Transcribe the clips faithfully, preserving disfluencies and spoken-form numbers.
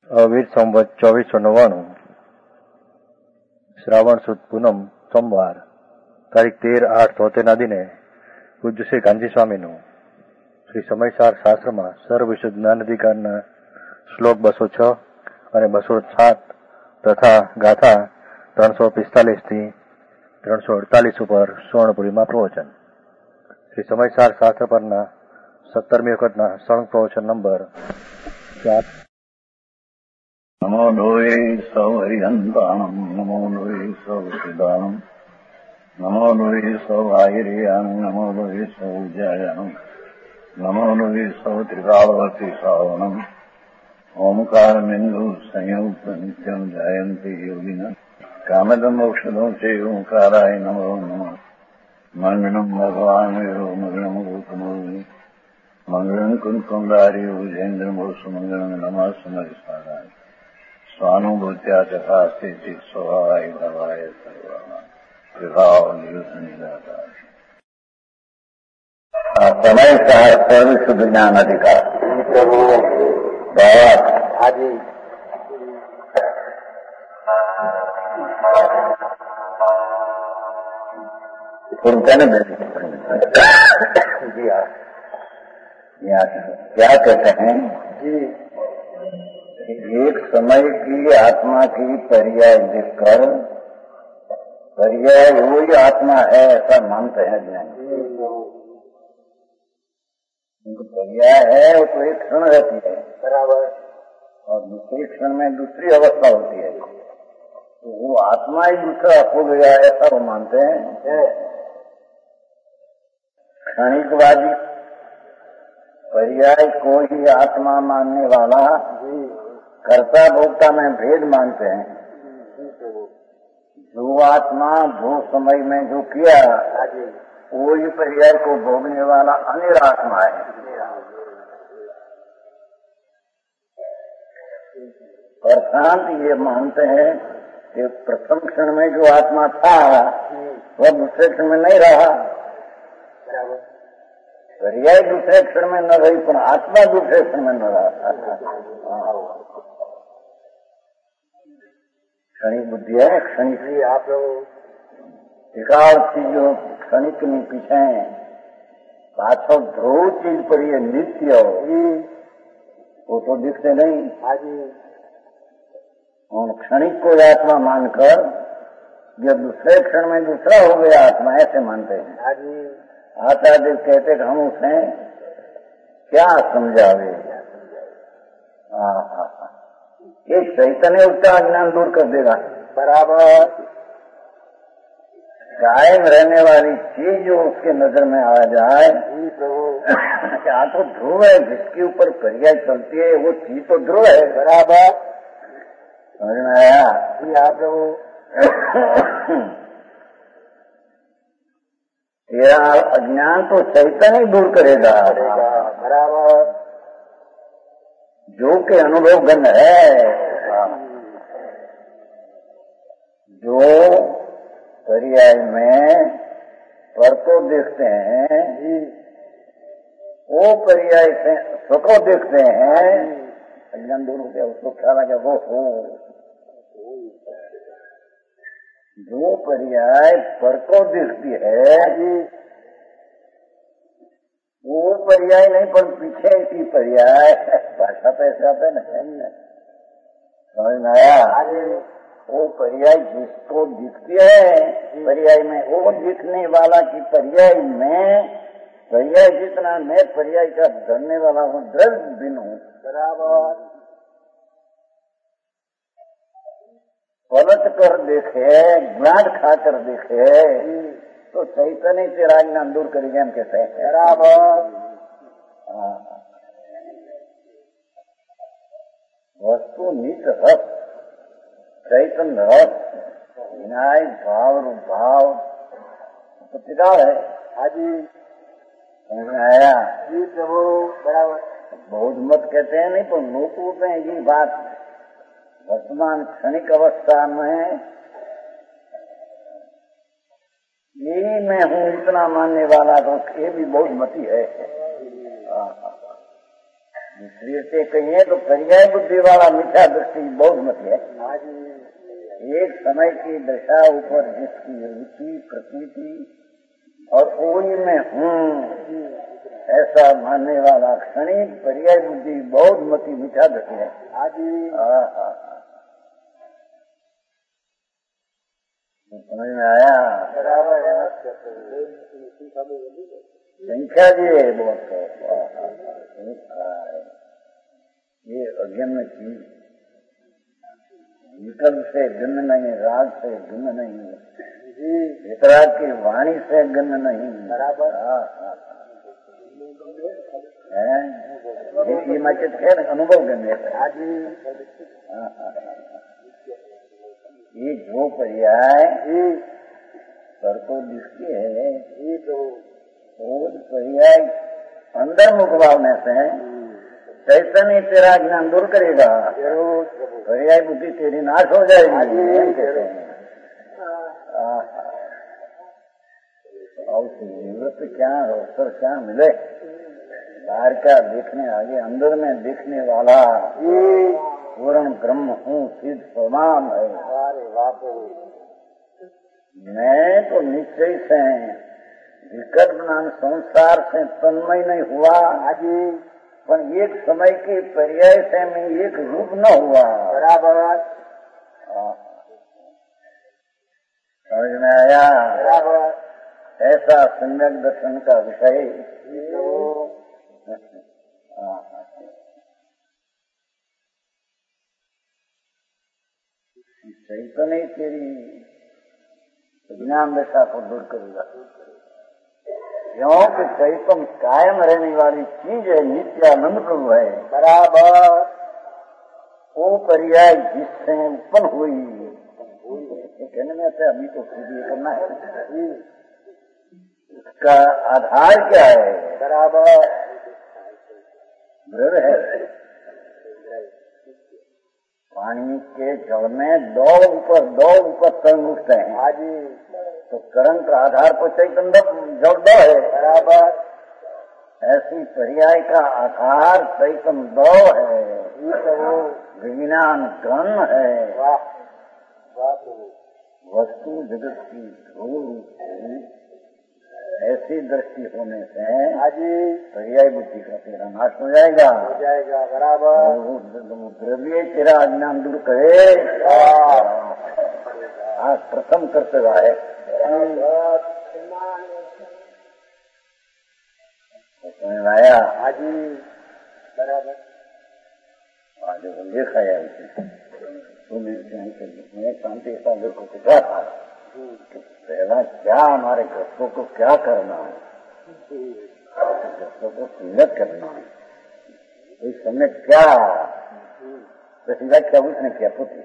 અવીર સંવત ચોવીસો નવ્વાણું શ્રાવણ સુદ પૂનમ સોમવાર તારીખ તેર આઠ તોતેરના દિને પૂજ્ય શ્રી ગાંધી સ્વામીનું શ્રી સમયસાર શાસ્ત્રમાં સર્વવિશુદ્ધ જ્ઞાનાધિકારના શ્લોક બસો છ અને બસો સાત તથા ગાથા ત્રણસો પિસ્તાલીસ થી ત્રણસો અડતાલીસ ઉપર સુવર્ણપુરીમાં પ્રવચન. શ્રી સમયસાર શાસ્ત્ર પરના સત્તરમી વખતના સળંગ પ્રવચન નંબર ચાર. નમો લોહે સૌ હરિહંતાણમ નમો લોહે સૌ સિદ્ધાણમ નમો લોહે સૌ આયર્યાણમ નમો લોહે સૌ જયાણમ નમો લોહે સૌ ત્રિકાળવતી શ્રાવણમ ઓમકાર બિંદુ સંયુક્ત નિત્યમ જયંતી યોગિના કામદમ મોક્ષદો છે ઓંકારાય નમો નમઃ. મંગળમ ભગવાન વિરો મંગળમ ગૌતમોની મંગળમ કુંકુંડારી ઉજેન્દ્રમો સુમંગળમ નમઃ સમરિસ્મરાય સ્વાનુભૂત્યા તથા સ્થિતિ સ્વભાવાય ભવાય સર્વમાં વિભાવ નિયુદ્ધનિદાતા. સમય સર્વ શુદ્ધ જ્ઞાન અધિકાર આજે सुनते हैं ना जी हाँ. क्या कहते हैं जी, एक समय की आत्मा की पर्याय देखकर पर्याय वही आत्मा है ऐसा मानते हैं ज्ञानी. उनको पर्याय है वो तो एक क्षण रहती है बराबर, और दूसरे क्षण में दूसरी अवस्था होती है, तो वो आत्मा ही दूसरा हो गया ऐसा वो मानते हैं. क्षणिकवादी पर्याय को ही आत्मा मानने वाला कर्ता भोक्ता में भेद मानते हैं. जो आत्मा जो समय में जो किया वो ही पर्याय को भोगने वाला अनिर आत्मा है. अर्थात ये मानते हैं कि प्रथम क्षण में जो आत्मा था वह दूसरे क्षण में नहीं रहा. पर्याय दूसरे क्षण में न रही पर आत्मा दूसरे क्षण में न रहा. क्षणिक बुद्धि है. क्षणिक ही आप एकाल चीजों क्षणिक ની પીછે પાછો ધ્રુવ ચીજ પર ये नित्य वो तो दिखते नहीं. और क्षणिक को आत्मा मानकर जब दूसरे क्षण में दूसरा हो गया आत्मा ऐसे मानते हैं. आचार्य कहते कि हम उसे क्या समझावे. एक चैतन्य उसका अज्ञान दूर कर देगा बराबर. कायम रहने वाली चीज जो उसके नजर में आ जाए क्या तो ध्रुव है जिसके ऊपर पर्याय चलती है वो चीज तो ध्रुव है बराबर. समझ में आया जी आप लोग. तेरा अज्ञान तो चैतन्य दूर करेगा बराबर. जो के अनुभव गण है जो पर्याय में पर को देखते हैं वो पर्याय से सुख देखते हैं. अज्ञान दूर हो गया उसको ख्याल आ गया वो हो. जो पर्याय पर को दिखती है वो पर्याय नहीं पर पीछे की पर्याय भाषा तो ऐसे आते न समझ में आया. वो पर्याय जिसको दिखती है पर्याय में वो दिखने वाला की पर्याय में पर्याय जितना मैं पर्याय का धरने वाला हूँ द्रव्य भिन्न हूँ बराबर. पलट कर देखे ज्ञान खाकर देखे तो चैतन्य तेरा ज्ञान दूर करेंगे हम कहते हैं बराबर. वस्तु नित रस चैतन्य रस विनाय भाव रूप भाव तो पिता है आदि. समझ में आया जी प्रभु बराबर. बहुत मत कहते हैं नहीं पर लोगों में ये बात वर्तमान क्षणिक अवस्था में ये मैं हूँ इतना मानने वाला तो ये भी बहुत मती है. इसलिए से कहिए तो पर्याय बुद्धि वाला मिथ्या दृष्टि बहुत मत है। एक समय की दशा ऊपर जिसकी रुचि प्रतीति और वही में हूँ ऐसा मानने वाला क्षणी पर्याय बुद्धि बहुत मती मिथ्या दृष्टि है। समझ में आया? संख्या जी है बहुत। ये अज्ञान चीज विकल्प से भिन्न नहीं, राग से भिन्न नहीं, वितराग की वाणी से भिन्न नहीं। बराबर है ये मचित के अनुभव करने ये जो पर्याय पर को दिखती है वो पर्याय अंदर मुख भावने से चैतन्य तेरा ज्ञान दूर करेगा, पर्याय बुद्धि तेरी नाश हो जाएगी। कहते हैं जरूरत क्या अवसर क्या मिले, बाहर का देखने आगे अंदर में देखने वाला पूर्ण ब्रह्म हूँ, सिद्ध स्वमान है। मैं तो निश्चय से विकट ज्ञान संसार से तन्मय नहीं हुआ पर एक समय के पर्याय से मैं एक रूप न हुआ। बराबर समझ में आया? बराबर ऐसा सम्यक दर्शन का विषय चैतन्य तेरी ज्ञान दशा को दूर करेगा, क्योंकि चैतन्य कायम रहने वाली चीज है, नित्यानंद प्रभु है। बराबर वो पर्याय जिससे उत्पन्न हुई कहने में आता अभी तो खुद ये करना है, उसका आधार क्या है? बराबर द्रव्य है। पानी के जल में दो ऊपर दो ऊपर तरंग उठते हैं आजी, तो तरंग का आधार पर चैतन्य जल दो है। बराबर ऐसी पर्याय का आधार चैतन्य दो है, विज्ञान घन है। वस्तु जगत की धूल ऐसी दृष्टि होने से आजी पर्याय बुद्धि का तेरा नाश हो जाएगा हो जाएगा। बराबर द्रव्य तेरा अज्ञान दूर करे। आज प्रथम कर्तव्य है। समझ में आया? आजी बराबर आज देखा है मैं शांति सागर को पूछा था पहला क्या हमारे ग्रस्तों को क्या करना है, ग्रस्तों को संगत करना है। इस समय क्या प्रसिद्ध क्या उसने किया पुत्र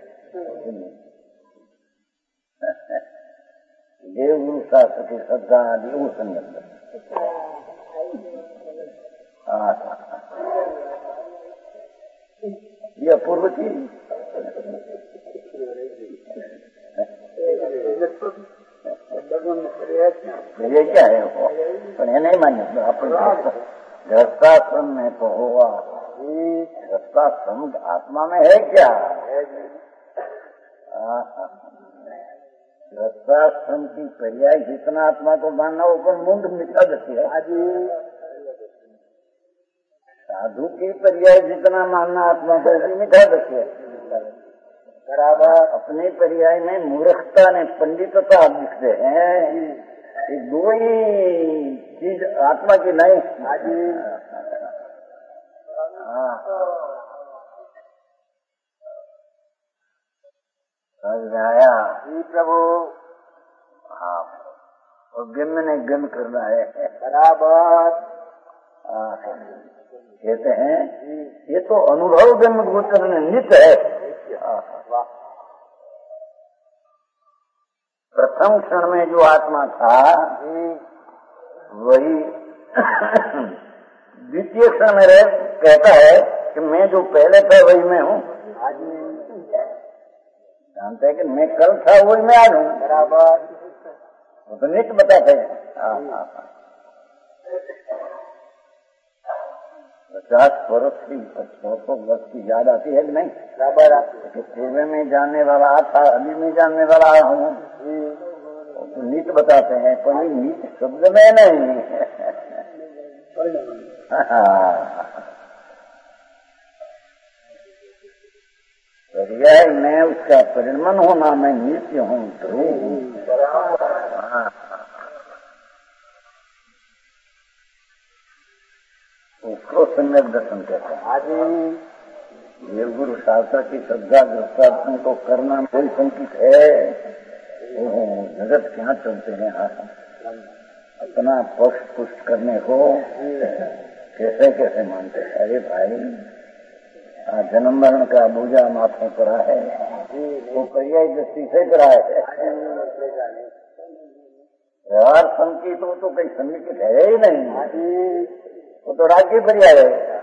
देव गुरु शास्त्र की श्रद्धा आदि वो संगत यह पूर्व थी। ये क्या है वो पर है नहीं मान्य अपने गृहस्थाश्रम में तो हुआ, गृहस्थाश्रम आत्मा में है क्या? गृहस्थाश्रम की पर्याय जितना आत्मा को मानना ऊपर मुंड मिटा देती है। साधु की पर्याय जितना मानना आत्मा को भी मिटा देती है। बराबर अपने पर्याय में मूर्खता ने पंडितता दिखते हैं, ये दो ही चीज आत्मा की नहीं। समझ में आया? प्रभु हाँ और गम्य ने गम करना है। बराबर कहते हैं ये तो अनुभव गम्य गोचर नित्य है। प्रथम क्षण में जो आत्मा था वही द्वितीय क्षण में रह कहता है कि मैं जो पहले था वही मैं हूँ। जानते हैं कि मैं कल था वही मैं आज हूँ। बराबर वो तो नित्य बताते हैं। पचास वर्ष की सौ सौ वर्ष की याद आती है कि नहीं? बराबर आती है। पूर्व में जानने वाला था, अभी में जानने वाला हूँ, तो नीत बताते हैं, पर ये नीत शब्द में नहीं। पर्याय मैं उसका परिणमन होना, मैं नित्य हूँ, ध्रुव हूँ। उसको सम्यक दर्शन कहते हैं। आज ये गुरु शास्त्र की श्रद्धा दृष्टार्थन को करना कोई संकेत है, वो जगत क्या चलते हैं अपना पक्ष पुष्ट करने को कैसे कैसे मानते हैं। अरे भाई, जन्म मरण का बोझा माथों पर है, वो पर्याय दृष्टि से कराए है। व्यवहार संकेत हो तो कहीं संकेत है ही नहीं, वो तो राज्य पर्याय है।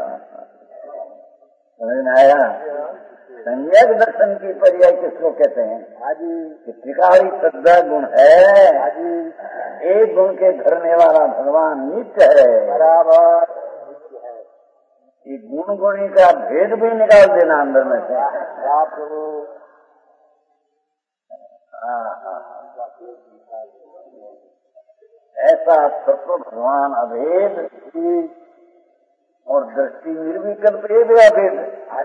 समझ में आया? सम्यक दर्शन की पर्याय किसको कहते हैं? कि त्रिकाली श्रद्धा गुण है, एक गुण के धरने वाला भगवान नित्य है। बराबर ये गुण गुणी का भेद भी निकाल देना अंदर में से। ऐसा तत्व भगवान अभेद और दृष्टि निर्विकल्प एक अभेद।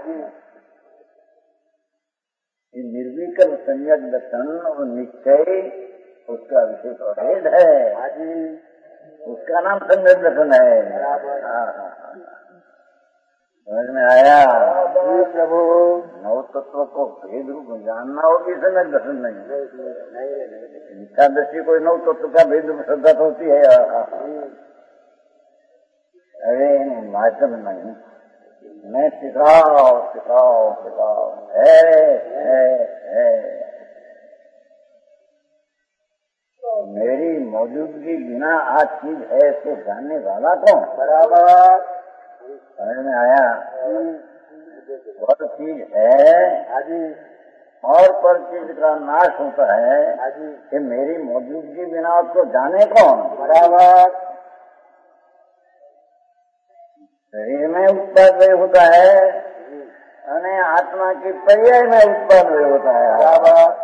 ये निर्विकल्प सम्यक दर्शन और निश्चय उसका विशेष अभेद है, उसका नाम सम्यक दर्शन है। समझ में आया? प्रभु नव तत्व को भेद रूप जानना होगी, सम्यक दर्शन नहीं। मिथ्या दृष्टि कोई नव तत्व का भेद रूप श्रद्धा होती है। अरे वास्तव नहीं, मैं सिखाओ सिखाओ सिखाओ है है है मेरी मौजूदगी बिना आज चीज है इसको जानने वाला कौन? बराबर समझ में आया? वह चीज है और पर चीज का नाश होता है कि मेरी मौजूदगी बिना उसको जाने कौन? बराबर शरीर में उत्पाद होता है, अने आत्मा की पर्याय में उत्पाद होता है। बराबर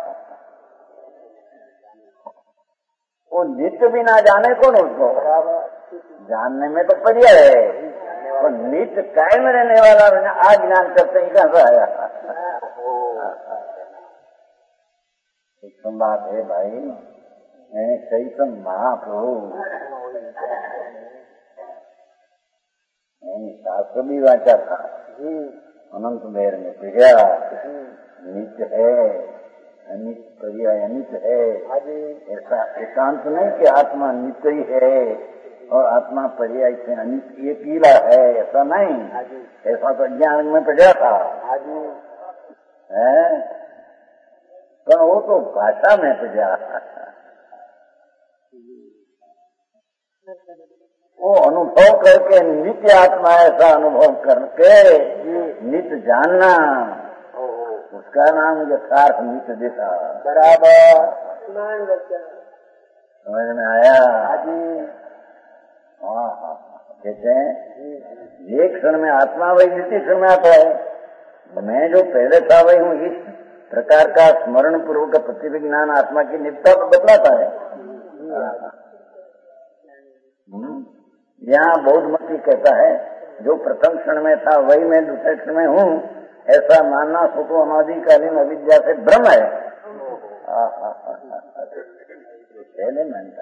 वो नित्य भी ना जाने कौन उसको? जानने में तो पर्याय है, और नित्य कायम रहने वाला आज ज्ञान करते ही कहाँ से आया? एक बात है भाई, चैतन्य महाप्रभु शास्त्र भी वाचा था, अनंत मेर में पर्याय नित्य है, अनित्य पर्याय अनित्य है। ऐसा एकांत नहीं कि आत्मा नित्य ही है और आत्मा पर्याय से अनित्य एक हीला है, ऐसा नहीं। ऐसा तो ज्ञान में पढ़ा था है, पर वो तो भाषा में पढ़ा। वो अनुभव करके नित्य आत्मा ऐसा अनुभव करके नित्य जानना, उसका नाम यथार्थ नित्य देखा। बराबर समझ में आया? हाँ हाँ कहते हैं एक क्षण में आत्मा वही नित्य क्षण में आता है। मैं जो पहले था वही हूँ, इस प्रकार का स्मरण पूर्वक प्रतिविज्ञान आत्मा की नित्यता को बतलाता है। यहाँ बौद्ध मत कहता है जो प्रथम क्षण में था वही मैं दूसरे क्षण में हूँ, ऐसा मानना सुखो अनादिकालीन अविद्या से भ्रम है। पहले मानता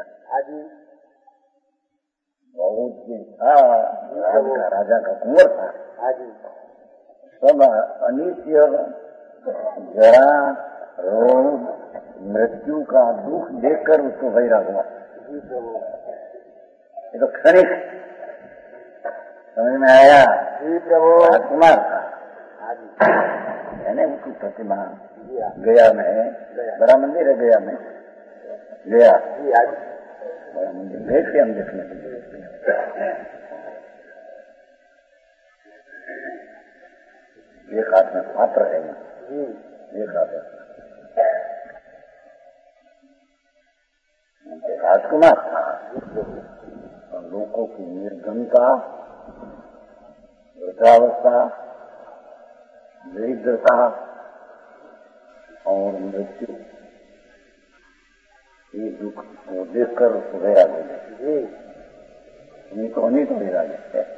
बहुत दिन था, राजा, राजा का कुंवर था, सब अनित्य जरा रोग मृत्यु का दुख देखकर उसको वैराग हुआ। ये तो क्षणिक समझ में आया। प्रभु राजकुमार था, मैंने उसकी प्रतिमा गया में, बड़ा मंदिर है गया में, गया बड़ा मंदिर देख के हम देखने के एक हाथ में पात्र है, एक हाथ राजकुमार था। लोगों की निर्धनता वृद्धावस्था, दरिद्रता और मृत्यु, ये दुख वो देखकर उसको वैराग हो जाए। उन्हीं को नहीं तो वैराग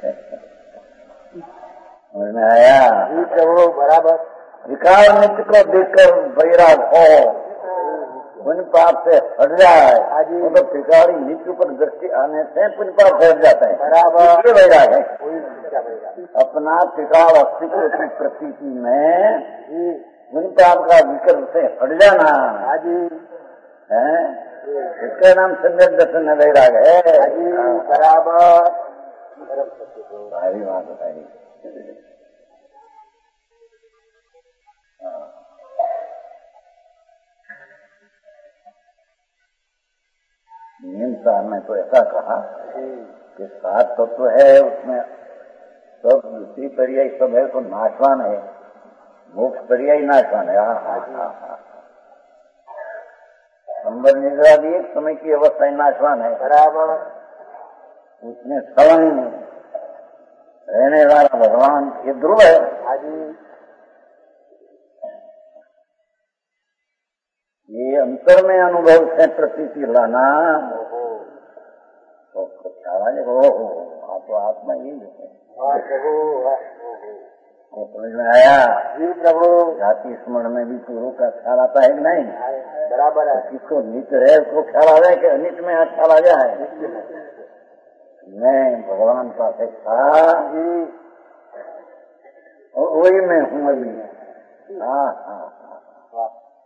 समझ में आया? प्रभु बराबर। विकार नित्य को देखकर वैराग हो, पुण्य पाप से हट जाए, तो त्रिकाली नित्य पर दृष्टि आने से पुण्य पाप हट जाता है। बराबर। ये वैराग है। अपना त्रिकाल अस्तित्व की प्रतीति में पुण्य पाप का विकल्प से हट जाना है, इसका नाम सम्यक दर्शन है, वैराग है। बराबर। भारी बात बताइए। नियम सार ने तो ऐसा कहा कि सात तत्व तो है, उसमें सब दूसरी पर्याय सब है तो नाशवान है, मोक्ष पर्याय नाशवान है। हाँ हाँ हाँ संबर निद्रा भी एक समय की अवस्था नाशवान है। बराबर। उसमें सवन रहने वाला भगवान ये ध्रुव है। ये अंतर में अनुभव से प्रतीति लाना तो ख्याल है। हो आप तो आत्मा ही है। वो समझ में आया? जी प्रभु। जाति स्मरण में भी पूर्व का ख्याल आता है कि नहीं? बराबर है। किसको नित्य है उसको ख्याल आ जाए कि अनित में ख्याल आ जाए? मैं भगवान का था और वही मैं हूँ अभी। हाँ हाँ हाँ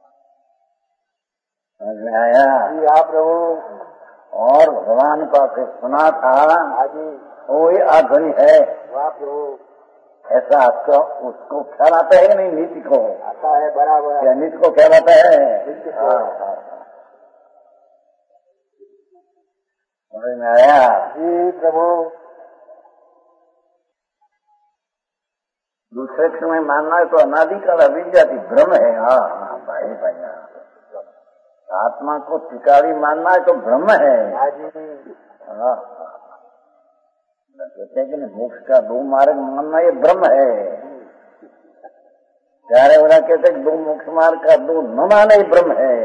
समझ में आया? जी हाँ प्रभु। और भगवान का से सुना था वही आध्वनि है। वाह प्रभु। ऐसा आपका उसको ख्याल आता है नहीं? नीति को आता है। बराबर। क्या नीति को ख्याल आता है? हाँ हाँ समझ में आया? जी प्रभु। दूसरे क्षण में मानना है तो अनादिकाल अविद्या की भ्रम है। हाँ हाँ भाई भाई हाँ। आत्मा को त्रिकाली मानना है तो भ्रम है। हाँ कहते हैं कि मोक्ष का दो मार्ग मानना ये भ्रम है। चारे वाला कहते हैं दो मोक्ष मार्ग का दो न माने भ्रम है।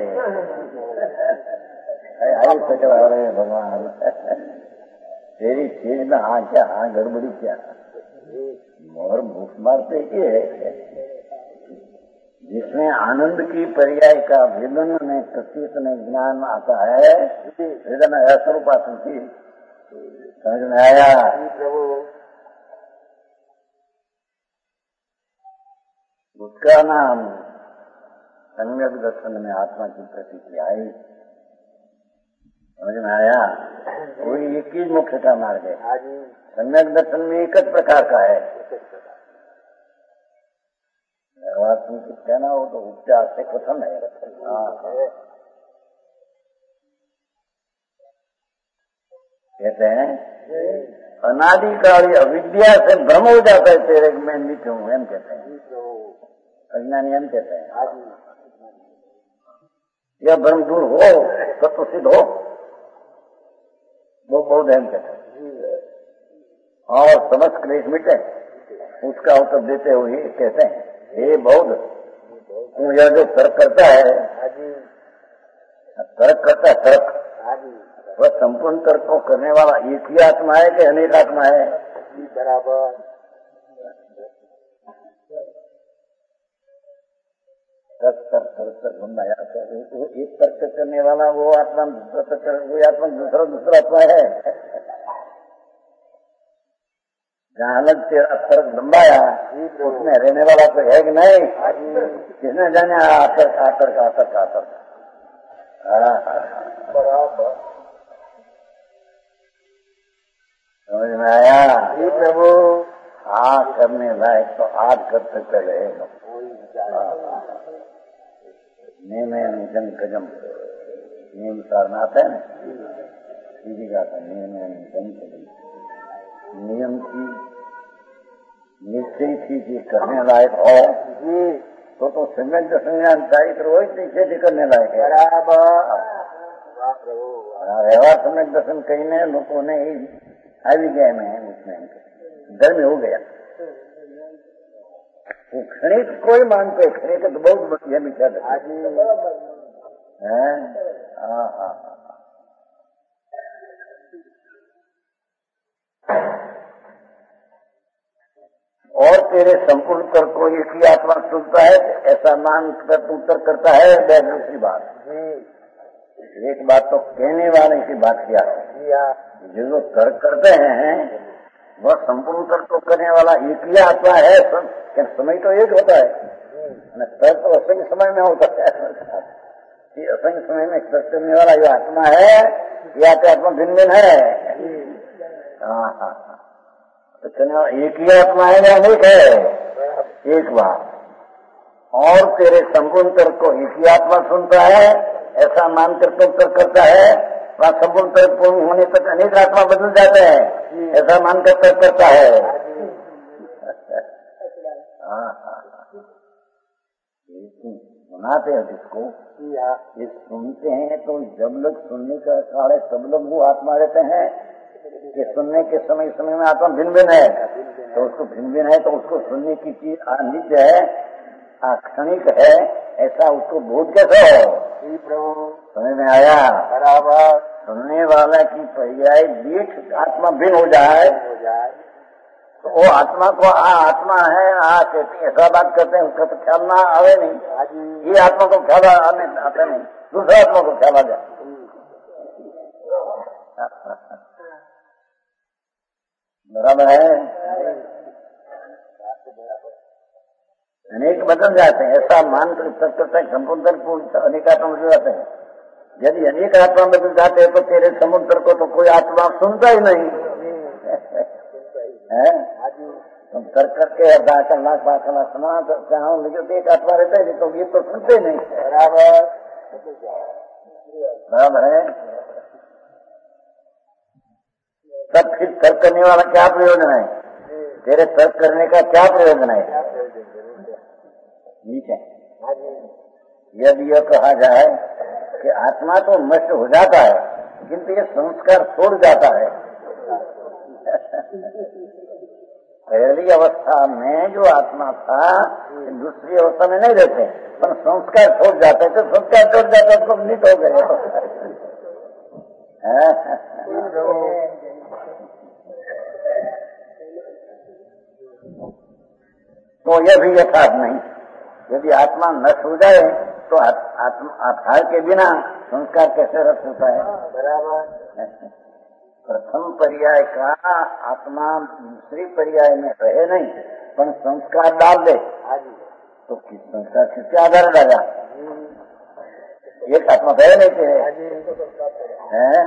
आई सकवा रहे भगवान तेरी चीज में हाँ क्या हाँ गड़बड़ी क्या और मोक्ष मार्ग पे है जिसमें आनंद की पर्याय का वेदन में प्रतीत में ज्ञान आता है। वेदन अस्वरूप आती समझ में आया? प्रभु। उसका नाम सम्यक दर्शन में आत्मा की प्रतीति आई। समझ में आया? कोई एक ही मुख्य का मार्ग है। सम्यक दर्शन में एक ही प्रकार का है। कहना हो तो उपचार से कथन है। कहते हैं अनादिकाली अविद्या से भ्रम हो जाता है तेरे में नित्य हूँ एम कहते हैं। अज्ञानी एम कहते हैं। यह भ्रम दूर हो तत्व सिद्ध हो वो बौद्ध एम कहते हैं। और समस्त क्लेश मिटे उसका उत्तर देते हुए कहते हैं हे बौद्ध तू यह जो तर्क करता है तर्क करता है तर्क वह संपूर्ण तर्क को करने वाला एक ही आत्मा है कि अनेक आत्मा है? बराबर। तर्क तर्क तर्क तर्क बनाया वो एक तर्क करने वाला वो आत्मा दूसरा तर्क वो आत्मा दूसरा दूसरा आत्मा है। जहाँ अलग तेरा तर्क लंबाया उसमें रहने वाला तो है कि नहीं? किसने जाने आतर्क आतर्क आतर्क आतर्क बराबर। समझ में आया? जी प्रभु। हाँ करने लायक तो आज करते चले नियम निजम गजम नियम सारना आता है ना सीधी का नियम निजम गजम नियम की निश्चय की चीज करने लायक हो तो तो सम्यक दर्शन चाहिए तो वही निश्चय करने लायक है। व्यवहार सम्यक दर्शन कहीं ने लोगों ने आई गए में उसमें धर्म हो गया। वो क्षणिक कोई मानते, क्षणिक तो बहुत बढ़िया विचार है। हाँ हाँ और तेरे संपूर्ण कर को एक ही आत्मा सुनता है, ऐसा मान कर उत्तर करता है। दूसरी बात, एक बात तो कहने वाले की बात किया, जो तर्क करते हैं वह संपूर्ण तर्क को करने वाला एक ही आत्मा है। समय तो एक होता है, तर्क तो असंख्य समय में होता है। असंख्य समय में तर्क करने वाला जो आत्मा है, या तो आत्मा भिन्न भिन्न है। हाँ हाँ तो एक ही आत्मा है या अनेक है? एक बात। और तेरे संपूर्ण तर्क को एक ही आत्मा सुनता है, ऐसा मानकर तो उत्तर करता है। वहाँ संपूर्ण तर्क पूर्ण होने तक अनेक आत्मा बदल जाते हैं, ऐसा मानकर तर्क करता है। हाँ हाँ सुनाते हैं जिसको, ये सुनते हैं तो जब लोग सुनने का काले सब लोग वो आत्मा रहते हैं कि सुनने के समय समय में आत्मा भिन्न भिन्न है, तो उसको भिन्न भिन्न है तो उसको सुनने की चीज अनित्य है, क्षणिक है, ऐसा उसको बोध कैसे हो? प्रभु समझ में आया? बराबर। सुनने वाला की पर्याय बीच आत्मा भिन्न हो जाए तो वो आत्मा को आ आत्मा है आ कहती ऐसा बात करते हैं, उसका तो ख्याल ना आवे नहीं। ये आत्मा को ख्याल आने आता नहीं, दूसरा आत्मा को ख्याल आ जाए। बराबर है। अनेक बदल जाते हैं, ऐसा मानकर तक तक संपूर्ण अनेक आत्मा बदल जाते हैं। यदि अनेक आत्मा बदल जाते हैं तो तेरे समुद्र को तो कोई आत्मा सुनता ही नहीं है। तुम तर्क करके अर्धा करना पाँच करना सुना तो चाहो, लेकिन एक आत्मा रहता है, तो ये तो सुनते नहीं। बराबर बराबर है। तब फिर तर्क करने वाला क्या प्रयोजन है? तेरे तर्क करने का क्या प्रयोजन है? नीचे यदि यह कहा जाए कि आत्मा तो नष्ट हो जाता है, किंतु ये संस्कार छोड़ जाता है। पहली अवस्था में जो आत्मा था दूसरी अवस्था में नहीं रहते, पर संस्कार छोड़ जाते, तो संस्कार छोड़ जाते उसको नित हो गए। तो यह भी यथार्थ नहीं। यदि आत्मा नष्ट हो जाए तो आधार के बिना संस्कार कैसे रख होता है? बराबर। प्रथम पर्याय का आत्मा दूसरी पर्याय में रहे नहीं, पर संस्कार डाल दे तो किस संस्कार किसके आधार लगा? एक आत्मा रहे नहीं थे हैं?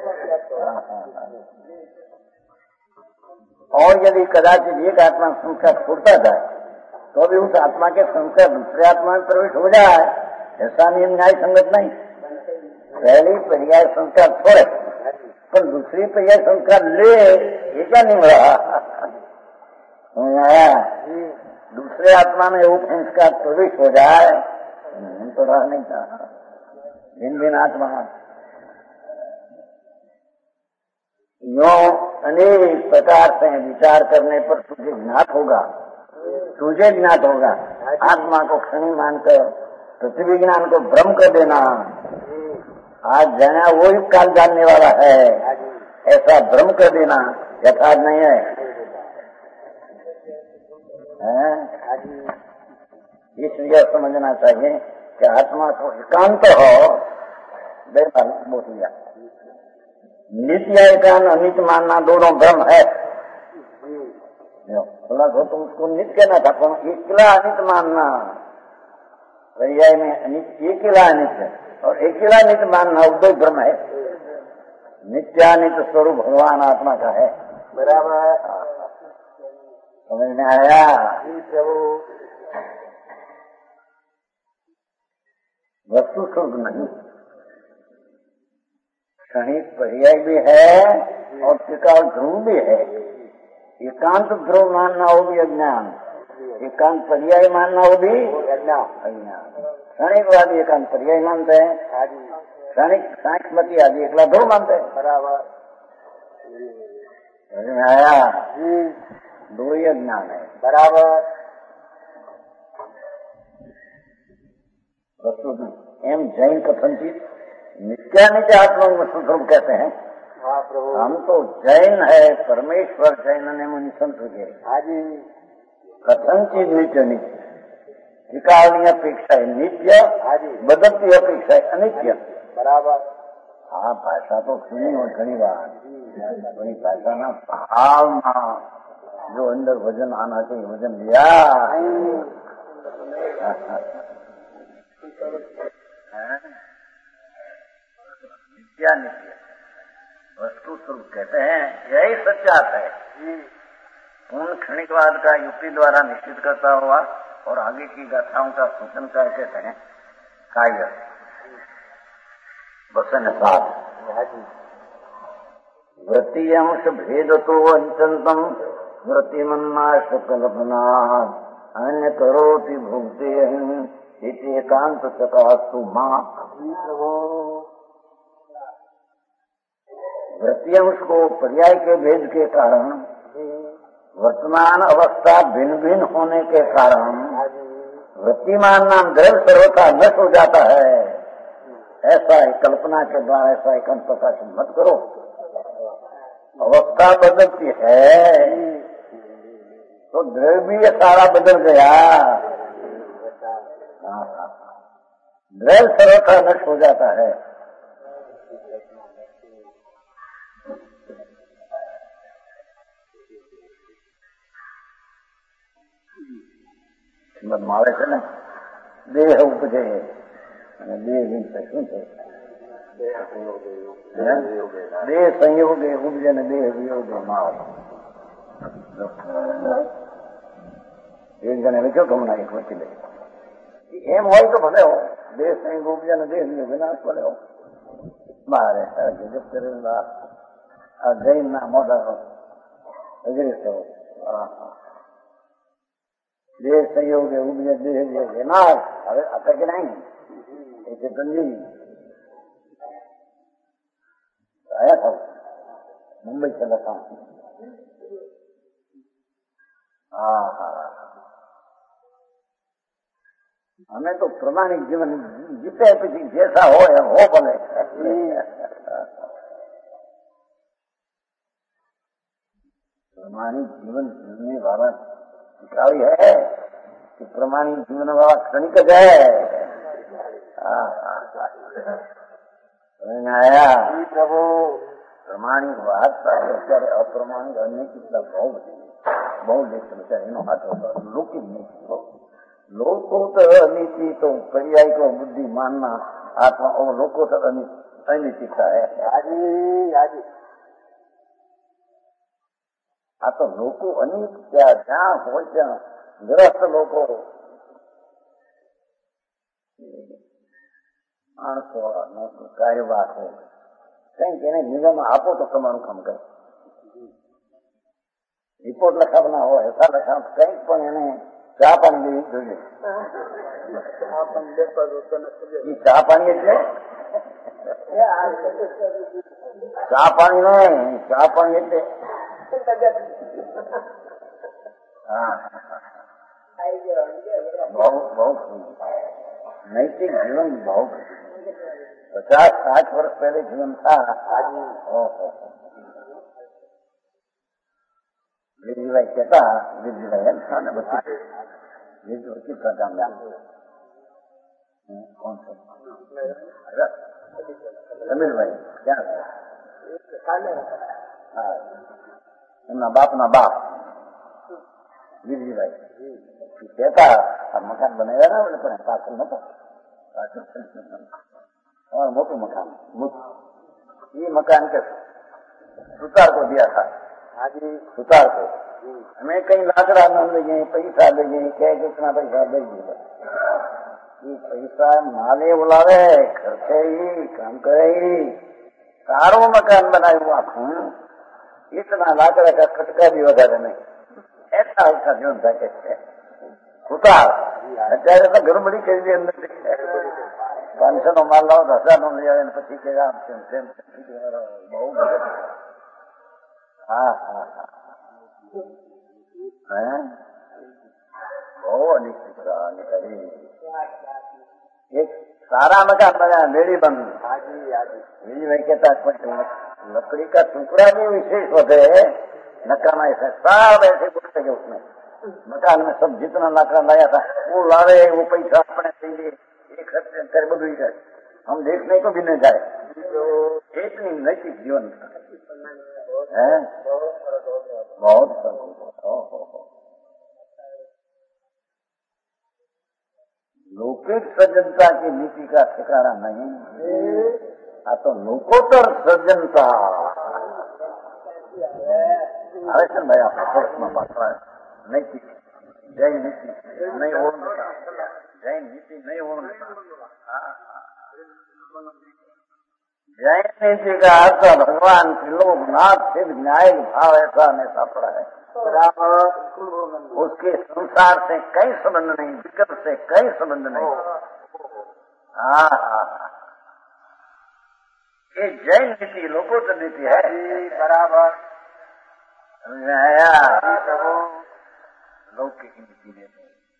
और यदि कदाचित एक आत्मा संस्कार छोड़ता जाए तो भी उस आत्मा के संस्कार दूसरे आत्मा में प्रवेश हो जाए, ऐसा नियम न्याय संगत नहीं। पहली पर्याय संस्कार छोड़े पर दूसरी पर्याय संस्कार ले, ये क्या नहीं रहा? दूसरे आत्मा में वो संस्कार प्रवेश हो जाए तो रह नहीं था। भिन्न भिन्न आत्मा यो अनेक प्रकार से विचार करने पर तुझे ज्ञात होगा, तुझे ज्ञात होगा। आत्मा को क्षणी मानकर पृथ्वी ज्ञान को भ्रम कर देना, आज जाना वही काल जानने वाला है, ऐसा भ्रम कर देना यथार्थ नहीं है, है? इसलिए समझना चाहिए कि आत्मा को एकांत हो, बोल दिया नित्य एकांत अनित मानना दोनों भ्रम है। थोड़ा हो तो उसको नित्य कहना था, एकला अनित मानना, पर्याय में अनित एकला अनित और अकेला नित्य मानना दो भ्रम है। नित्यानित स्वरूप भगवान आत्मा का है। बराबर समझ में आया? प्रभु वस्तु शुद्ध नहीं, क्षणिक पर्याय भी है और त्रिकाल ध्रुव भी है। एकांत ध्रुव मानना हो भी अज्ञान, एकांत पर्याय मानना हो भी अज्ञान। क्षणिकवादी एकांत पर्याय मानते हैं, क्षणिक सांख्यमती आदि एकला ध्रुव मानते हैं। बराबर समझ में आया? दो ही अज्ञान है। बराबर। वस्तु एम जैन कथनचित नित्यानित्य आत्मा स्वरूप कहते हैं। हाँ प्रभु। हम तो जैन है, परमेश्वर जैन ने मुनि संत के हाँ जी। कथनचित नित्य नित्य विकारणीय अपेक्षा है नित्य, हाँ जी। बदलती अपेक्षा है अनित्य। बराबर। हाँ भाषा तो सुनी हो घनी बार, वही भाषा ना भाव ना जो अंदर वजन आना चाहिए वजन लिया। नित्या नित्य वस्तु स्वरूप कहते हैं, यही सच्चात है। पूर्ण क्षणिकवाद का युक्ति द्वारा निश्चित करता हुआ और आगे की गाथाओं का सूचन करके हैं कार्य वसन साथ वृत्ति अंश भेद तो अंतम वृत्तिमन्नाश कल्पना अन्य करोति भुगते इति एकांत चकास्तु मां। वृत्ति अंश को पर्याय के भेद के कारण, वर्तमान अवस्था भिन्न भिन्न होने के कारण वृत्तिमान नाम द्रव्य सर्वथा नष्ट हो जाता है। ऐसा ही कल्पना के द्वारा ऐसा एक अंत प्रकाश मत करो। अवस्था बदलती है तो द्रव्य भी ये सारा बदल गया। द्रव्य सर्वथा नष्ट हो जाता है। મારે છે ને દેહ ઉપજે અને દેહ હિંસે શું છે? દેહ સંયોગે ઉપજે ને દેહ વિયોગે માર. એક જણે લખ્યો તો હમણાં એક વકીલે એમ હોય તો ભલે હો, દેહ સંયોગ ઉપજે ને દેહ વિયોગે નાશ ભલે હો. મારે જગત કરેલા આ જૈનના મોટા અગ્રેસરો देह संयोग है उपजे देह वियोग नाश। હવે आता કે નહીં એ ચેતનજી आया था मुंबई से लगा। हाँ हाँ हमें तो प्रमाणिक जीवन जिसे पीछे जैसा हो या हो भले। प्रमाणिक जीवन जीने वाला शिकारी है कि प्रमाणिक जीवन वाला क्षणिक है। आया प्रभु प्रमाणिक बात અત્યારે અપ્રમાણિક અન્ય કેટલા બહુ બહુ લેખન છે એનો હાથ લૌકિક નીતિ लोकोत्तर नीति तो पर्याय को बुद्धि मानना आत्मा और लोकोत्तर अनिश्चितता है। हाजी हाजी आ तो लोको अनित्य ज्યાં હોય ત્યાં ગ્રસ્ત લોકો માણસો કાર્યવાહ હોય કંઈક એને નિગમ આપો તો તમારું કામ કરે। રિપોર્ટ લખાવના હોય એસા લખાવ કંઈક પણ એને ચા પાણી દેવી જોઈએ। ચા પાણી એટલે ચા પાણી નહીં, ચા પાણી એટલે हाँ बहुत बहुत नैतिक जीवन बहुत पचास साठ वर्ष पहले जीवन था आज गिरजी भाई कहता गिरजी भाई खाने बच्चे गिरजी भाई किसका काम कौन सा समीर भाई क्या એમના બાપના બાપ વીરજીભાઈ કહેતા આ મકાન બનાવ્યા ને પણ પાછળ નતો પાછળ મોટું મકાન ये मकान के सुतार को दिया था। हाजी सुतार को हमें कहीं लाकड़ा न ले गए, पैसा ले गए, क्या कितना पैसा दे दिए। ये पैसा माले बुलावे खर्चे ही काम करे ही सारो मकान बनाए हुआ खून इतना लाकड़ा का खटका भी वगैरह नहीं। ऐसा उसका जीवन था कैसे सुतार અત્યારે તો ગરબડી કરી દે અંદર પાંચસો નો માલ લાવો હજાર નો લઈ આવે પછી કે બહુ હા હા હા है બહુ અનિશ્ચિત એક सारा मकान बना बेड़ी बंद बेड़ी भाई कहता लकड़ी का टुकड़ा भी विशेष होते है नकामा ऐसा सब ऐसे बोलते गए उसमें मकान में सब जितना नका लाया था वो लावे वो पैसा अपने चाहिए एक हफ्ते बदल जाए हम देखने को भी नहीं जाए इतनी नैतिक जीवन है बहुत लौकिक सज्जनता की नीति का ठिकाना नहीं आ तो लोकोत्तर सज्जनता આવે છે ને ભાઈ આપણે કોર્સમાં પાછળ નૈતિક જૈન નીતિ નહીં ઓળખતા જૈન નીતિ નહીં ઓળખતા जैन नीति का अर्थ भगवान त्रिलोक नाथ सिद्ध न्याय भाव ऐसा ऐसा पड़ा है उसके संसार से कई संबंध नहीं विकल्प से कई संबंध नहीं हाँ हाँ ये जैन नीति लोकोत्तर नीति है बराबर आया लौकिक नीति देते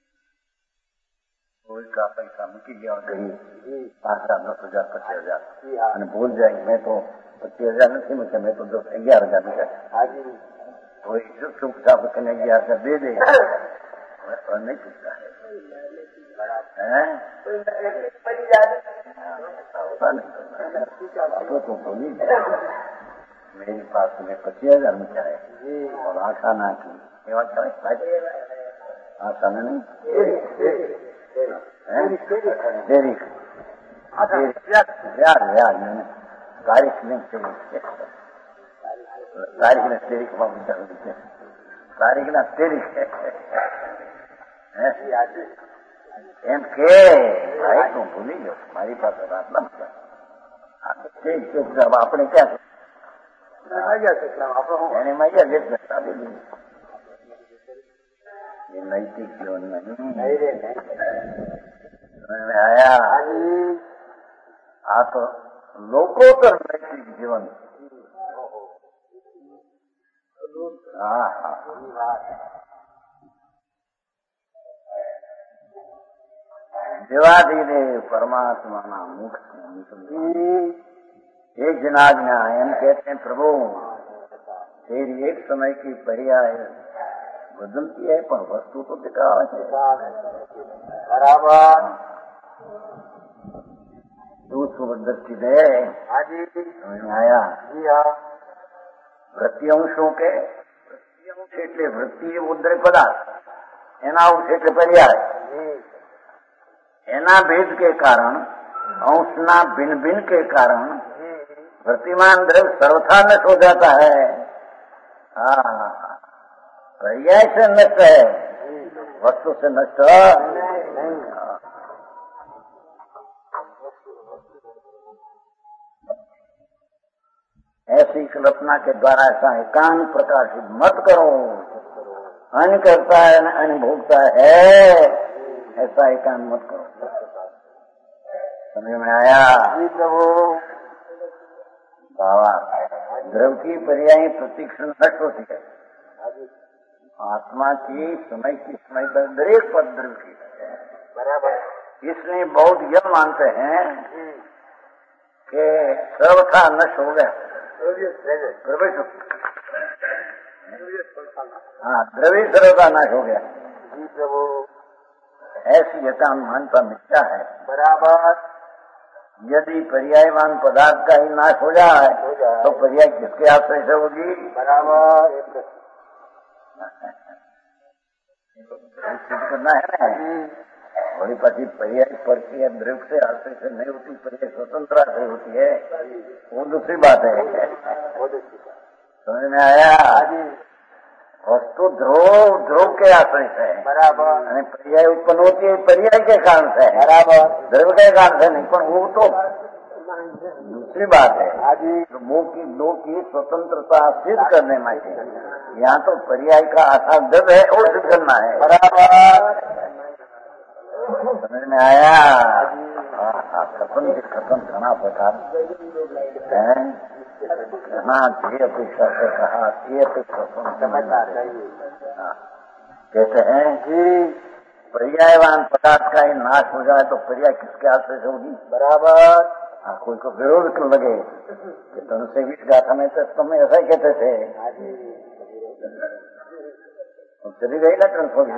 कोई का पैसा मुकी गया और कहीं पाँच हजार दस हजार पच्चीस हजार અને ભૂલ જાય मैं तो पच्चीस हजार नहीं मुझे मैं तो दस ग्यारह हजार मुझे कोई जो चुपचाप करने ग्यारह हजार दे दे और नहीं पूछता है आपको तो बोली मेरे पास में पच्चीस हजार में चाहे और आशा ना की आशा में नहीं तेरीख यार यार मैंने तारीख नहीं चाहिए तारीख ने तेरीख में विचार तारीख ना तेरीख એમ કે ભાઈ તું ભૂલી ગયો મારી પાસે વાત ના આપણે ક્યાં એને મજા જેટલા ये नैतिक जीवन नहीं आया आ तो लोकोत्तर नैतिक जीवन हाँ हाँ देवादिदेव परमात्मा ना मुख एक जनाज्ञा एम कहते हैं प्रभु तेरी एक समय की पर्याय बदलती है पर वस्तु तो टिकाव है बराबर सूक्ष्म दृष्टि दे आया वृत्तिअंशों के वृत्तिअंश એટલે વૃત્તિ ઉદ્રે પદાર્થ એના અંશ એટલે પર્યાય એના ભેદ के कारण अंशना भिन्न भिन्न के कारण वृत्तिमान द्रव्य सर्वथा नष्ट हो जाता है हाँ पर्याय से नष्ट है वस्तु से नष्ट नहीं। ऐसी कल्पना के द्वारा ऐसा एकांत प्रकाशित मत करो अन्न करता है अन्न भोगता है ऐसा एकांत मत करो समझ में आया प्रभु बाबा द्रव्य की पर्याय प्रतीक्षण नष्ट होती है आत्मा की समय की समय पर दरेक पद द्रव्य की बराबर इसलिए बहुत यह मानते हैं कि सर्वथा नष्ट हो गया हाँ द्रव्य सर्वथा नष्ट हो गया प्रभु ऐसी एकांत मानता मिथ्या है बराबर यदि पर्यायवान पदार्थ का ही नाश हो जाए तो पर्याय किसके आश्रय से होगी बराबर करना है ना वही पति पर्याय प्रक्रिया द्रव्य से आश्रय से नहीं होती पर्याय स्वतंत्रता से होती है वो दूसरी बात है समझ में आया वस्तु ध्रुव ध्रुव के आश्रय से बराबर पर्याय उत्पन्न होती है पर्याय के कारण से बराबर द्रव्य के कारण से नहीं पर वो तो दूसरी बात है तो वो की दो की स्वतंत्रता सिद्ध करने में यहाँ तो पर्याय का आधार द्रव्य है और सिद्ध करना है बराबर समझ में आया कथन के कथन घना प्रकार है घना जे अपेक्षा से कहा ये अपेक्षा समझना चाहिए कहते हैं कि पर्यायवान पदार्थ का ही नाश हो जाए तो पर्याय किसके आश्रय से होगी? बराबर। हाँ, कोई को विरोध क्यों लगे कि तुमसे भी गाथा में तो तुम ऐसा ही कहते थे, चली गई ना ट्रांसफर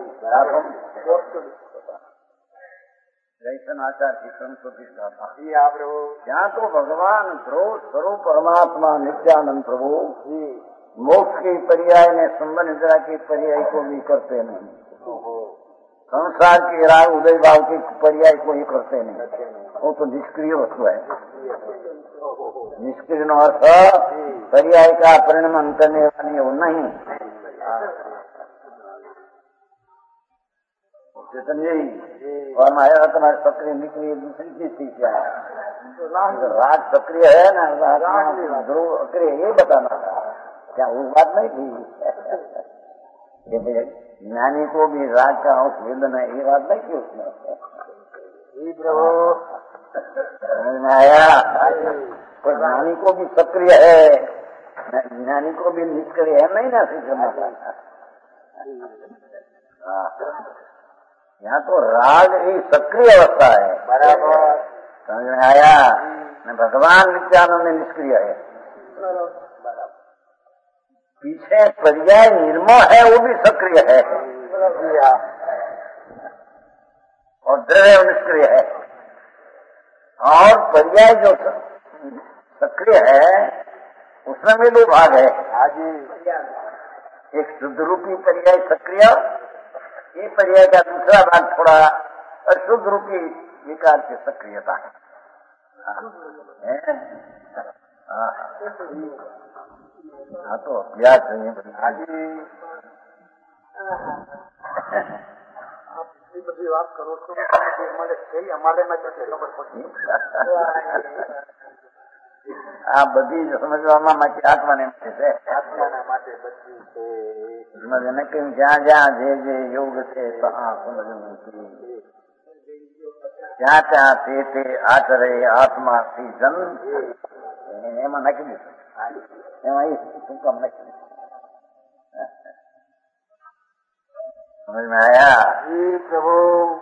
जैसन आचार की प्रतिष्ठा था। यहाँ तो भगवान ध्रुव स्वरूप परमात्मा नित्यानंद प्रभु मोक्ष की पर्याय में संबंध निद्रा की पर्याय को भी करते नहीं, संसार की राग उदय भाव की पर्याय को ही करते नहीं, वो तो निष्क्रिय वस्तु है। निष्क्रिय नो अर्थ पर्याय का परिणाम करने वाली वो नहीं। चेतन जी और माया तुम्हारे सक्रिय निकली दूसरी चीज थी क्या? राग सक्रिय है ना, ध्रुव सक्रिय, ये बताना था क्या? वो बात नहीं थी। ज्ञानी को भी राग का अंश वेदन है, ये बात नहीं थी उसमें। प्रभु समझ में आया? पर ज्ञानी को भी सक्रिय है, ज्ञानी को भी निष्क्रिय है नहीं ना सीखना था। यहाँ तो राग ही सक्रिय अवस्था है। बराबर समझ में आया? भगवान नित्यानंद में निष्क्रिय है। पीछे पर्याय निर्मोह है, वो भी सक्रिय है और द्रव्य निष्क्रिय है। और पर्याय जो सक्रिय है उसमें भी दो भाग है। एक शुद्ध रूपी पर्याय सक्रिय, ये पर्याय का दूसरा भाग थोड़ा अशुद्ध रूपी विकार की सक्रियता है। हाँ तो अभ्यास नहीं है। બધી વાત કરો છો અમારે ખબર પડતી આ બધી સમજવામાં માટે આત્માને માટે છે, આત્માના માટે બધી છે. સમજને કેમ જ્યાં જ્યાં જે જે યોગ છે સમજવું છે, જ્યાં ત્યાં તે તે આચરે આત્મા જન એમાં નાખી દીધું, એમાં એ શું કામ નાખી દીધું? समझ में आया? जी प्रभु।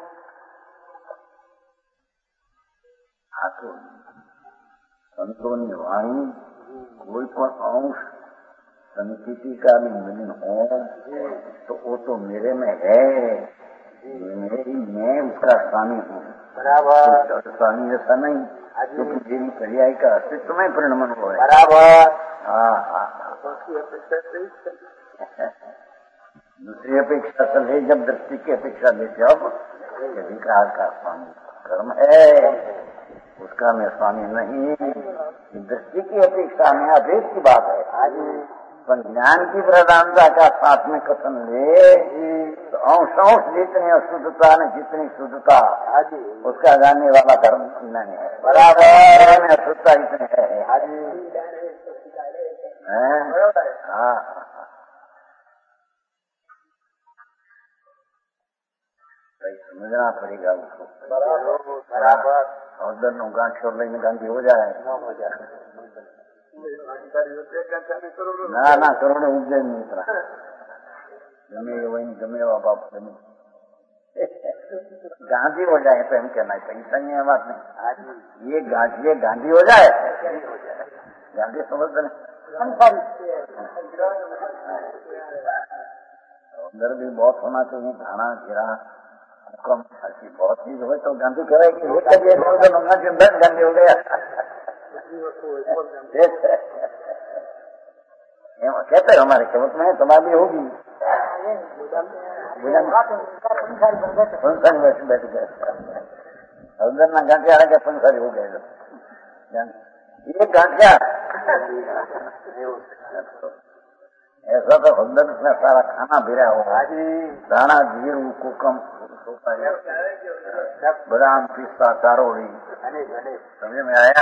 हाँ तो संतों की वाणी कोई पर अंश संस्कृति का भी मिलन हो तो वो तो मेरे में है, मेरी मैं उसका स्वामी हूँ। बराबर। स्वामी ऐसा नहीं क्योंकि मेरी पर्याय का अस्तित्व में परिणमन हो है। बराबर। हाँ हाँ दूसरी अपेक्षा से ले, जब दृष्टि की अपेक्षा ले, जब विकार का स्वामी कर्म है उसका मैं स्वामी नहीं। दृष्टि की अपेक्षा में अभेद की बात है, पर ज्ञान की प्रधानता का साथ में कथन ले तो अंश अंश जितनी अशुद्धता न जितनी शुद्धता उसका जानने वाला धर्म नहीं है। बराबर में अशुद्धता इतनी है। हाँ समझना पड़ेगा उसको। बराबर। और दोनों गांठियों लेने गांधी हो जाए ना ना करोड़ उपजय नहीं उतरा गमे वही गमे बाप गमे गांधी हो जाए तो हम कहना है पैसा नहीं है बात नहीं। ये गांधी ये गांधी हो जाए, गांधी समझ नहीं अंदर भी बहुत होना चाहिए, खाना गिरा कम खासी बहुत चीज हो तो गांधी कह रहे कि गांधी हो गया कहते हैं हमारे खेत में तुम्हारी भी होगी बैठ गए उधर ना गांठिया आ गया पंसारी हो गए ये गांठिया ऐसा तो हल्दर में सारा खाना भिरा होगा, दाना जीरू कुकम बादाम पिस्ता चारोड़ी समझ में आया?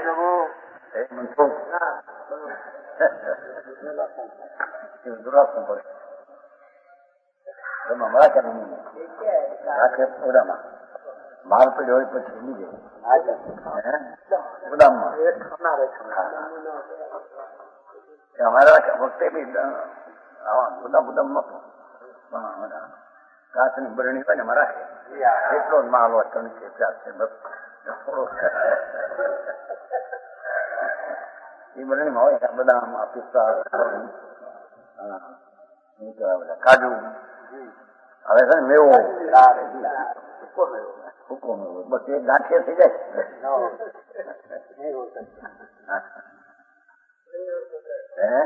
दुरासों पड़े तुम हमारा करेंगे माल पे जो छीनी गई उड़ाम हमारा वक्त भी बुदा बुदा मत કાચની બરણી હોય ને એમાં રાખે એટલો જ માલ હોય ત્રણ કે ચાર છે બસ થોડો એ બરણીમાં હોય બદામ પિસ્તા કાજુ હવે છે ને મેવો સૂકો મેવો બસ એક ગાંઠિયા થઈ જાય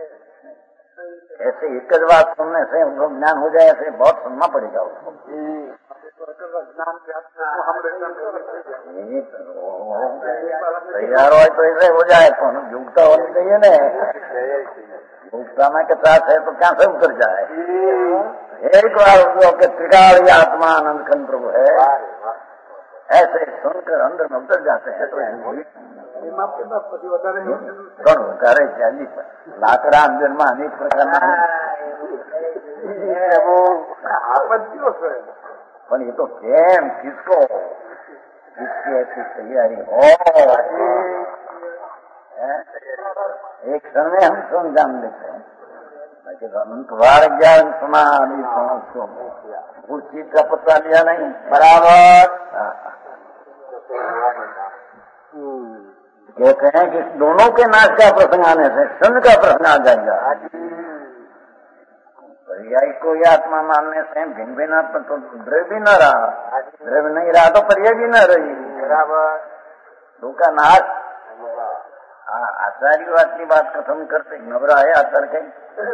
ऐसे एक ज बात सुनने से उनको ज्ञान हो जाए ऐसे बहुत सुनना पड़ेगा उसको तैयार हो तो ऐसे हो जाए तो युगता होनी चाहिए ना युगता में के साथ है तो क्या से उतर जाए एक बार उसको के त्रिकाल आत्मा आनंद खंड प्रभु है ऐसे सुनकर अंदर में उतर जाते हैं तो વધારે ચાલી લાકડા અંદર માં અનેક પ્રકારના પણ એ તો કેમ કિસકો किसकी ऐसी तैयारी हो एक क्षण में हम स्वयं जान लेते हैं अनंतवार ज्ञान समाधि पहुंचो उस चीज का पता लिया नहीं बराबर कहते हैं कि दोनों के नाश का प्रसंग आने से क्षण का प्रश्न आ जाएगा पर्याय को ही आत्मा मानने से भिन्न भिन्न आत्मा तो द्रव्य भी न रहा द्रव्य नहीं रहा तो पर्याय भी न रही बराबर दो का नाश आचार्य की बात कथन करते नबरा है आचार्य के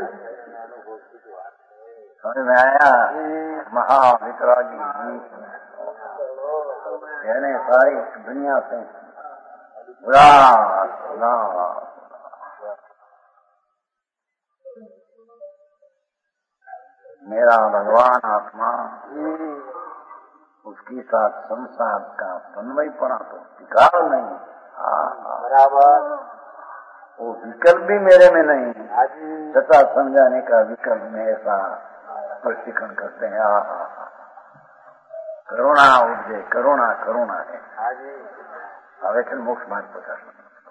समझ में आया महावितरागी कहने सारी दुनिया से मेरा भगवान आत्मा उसके साथ संसार का तन्वय पड़ा तो विकार नहीं बराबर वो विकल्प भी मेरे में नहीं सता समझाने का विकल्प में ऐसा प्रशिक्षण करते हैं आ करुणा उपजे करुणा करुणा है હવે છે મોક્ષ માર્ગ પચાસ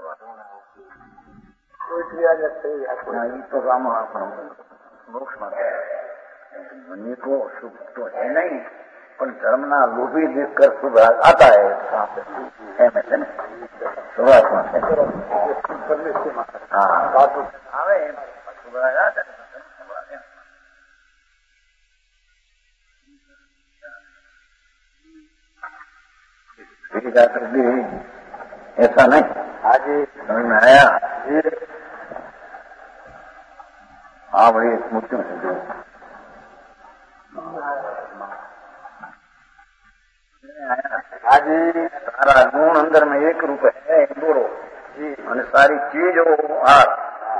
તો આમાં મોક્ષ માર્ગ મને को सुख तो है नहीं पर धर्मना लोभी देखकर शुभ आता है शुरुआत में ऐसा नहीं आज समझ में आया हाँ बड़ी स्मृतियों से जो आज सारा गुण अंदर में एक रूप है इंदोरो और सारी चीज हो हाथ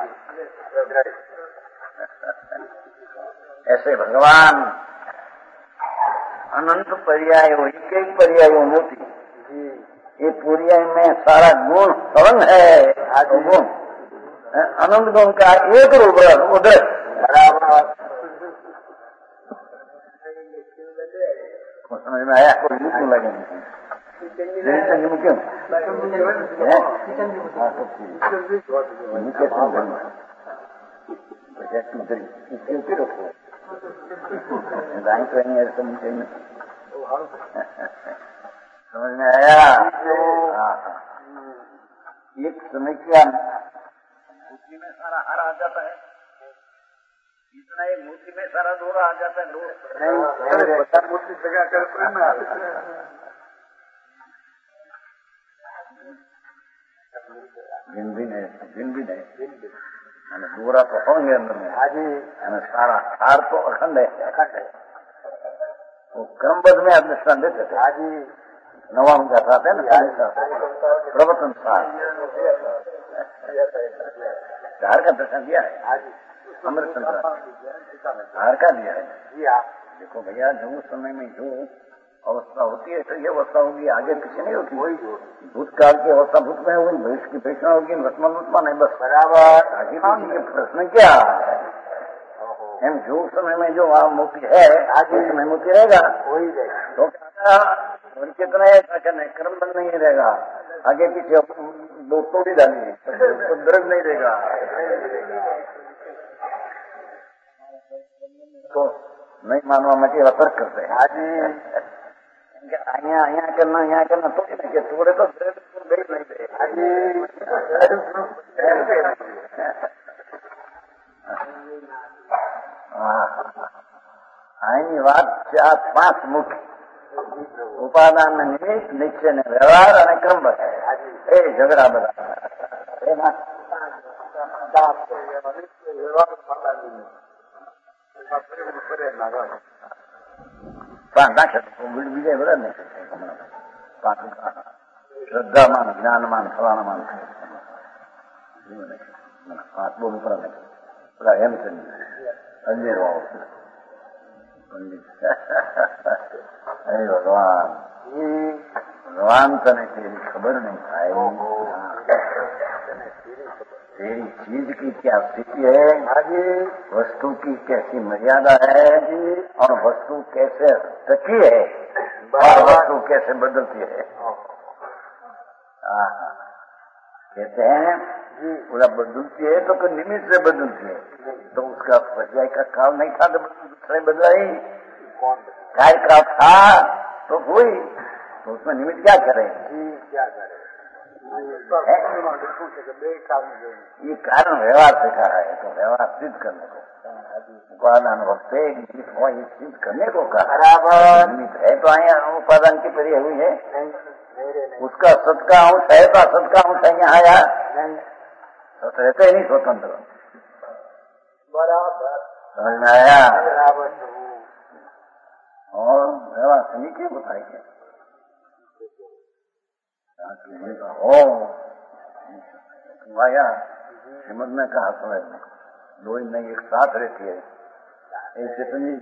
ऐसे भगवान अनंत पर्याय हो एक एक पर्याय हो मोती ये पर्याय में सारा गुण सवन है आज गुण अनंत गुण का एक रूप उदय बराबर समझ में आया कोई मुख नहीं लगे क्यों समझ में आया एक समय क्या मूर्ति में सारा हार आ जाता है इतना एक मूर्ति में सारा दोरा आ जाता है मूर्ति जगह कर भिन्न भिन्न है भिन्न भिन्न है અને દોરા તો હોંगे अंदर में हाजी અને सारा हार तो अखंड है अखंड है वो क्रमबद्ध में आप दृष्टान देते थे हाजी नवाम का साथ है ना प्रवचन साथ हार का दर्शन दिया है हाजी अमृत हार का दिया है देखो भैया जो समय में जो अवस्था होती है तो ये अवस्था होगी आगे पीछे नहीं होती वही भूतकाल की अवस्था भूत में होगी भविष्य की पेशा होगी वर्तमान उत्मा नहीं बस बराबर आगे पीछे प्रश्न क्या है जो समय में जो वहाँ मोती है आगे समय मोती रहेगा वही रहेगा तो क्या कितना है क्रम बंद नहीं रहेगा आगे पीछे दो तोड़ी डाली तो दर्द नहीं रहेगा तो નહીં માનવા માટે અસર કરશે. અહીંયા અહીંયા કરના અહીંયા કરના થોડી ને કે થોડે તો દઈ નહીં દે. અહીંની વાત છે આ પાંચ મુખ્ય ઉપાદાન નિમિત્ત, નિશ્ચય ને વ્યવહાર અને ક્રમ બતાવે. એ ઝઘડા બધા એમાં બીજા બધા ને શ્રદ્ધામાન, જ્ઞાનમાન, ફલાણમાન પાંચ બહુ ઉપરા ને બધા એમ છે અંજેર વાળો ભગવાન ભગવાન તને તેરી ખબર नहीं થાય. तेरी चीज की क्या स्थिति है, वस्तु की कैसी मर्यादा है और वस्तु कैसे टकी है और वस्तु कैसे बदलती है. कहते हैं पूरा बदलती है तो कोई निमित्त से बदलती है, तो उसका पर्याय का काल नहीं था तो दूसरे बदलाई. कार्य का था तो हुई, तो उसमें निमित्त क्या करे? क्या करे? ये कारण व्यवहार सिखा रहा है, तो व्यवहार सिद्ध करने को उपादान वक्त ये सिद्ध करने को कहा. निमित्त है तो आया उपादान की परी हुई है, उसका सत का अंश है तो असत का अंश यहाँ आया तो रहते ही नहीं स्वतंत्र. बराबर समझ में आया. और व्यवहार से नीचे बताएंगे हो आया हिम्मत ने कहा समझ में दो ही नहीं एक साथ रहती है ऐसे तो नहीं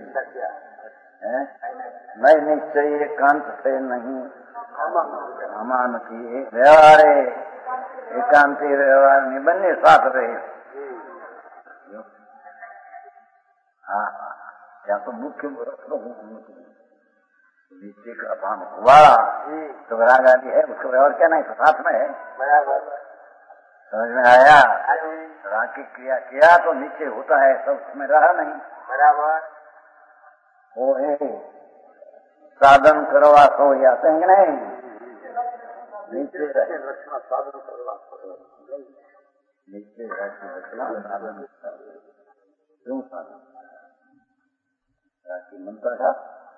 नहीं निश्चय एकांत से नहीं अमान की व्यवहार एकांति व्यवहार नहीं बने साथ रहे. हाँ या तो मुख्य नीचे का भान हुआ तो राग आदि है, उसका व्यवहार क्या नहीं तो साथ में है. बराबर समझ में आया. राग की क्रिया किया तो नीचे होता है, सब उसमें रहा नहीं. बराबर वो है साधन करवा सो जाते हैं कि नहीं. नीचे रचना साधन करवा नीचे रचना साधन क्यों साधन राखी मनता का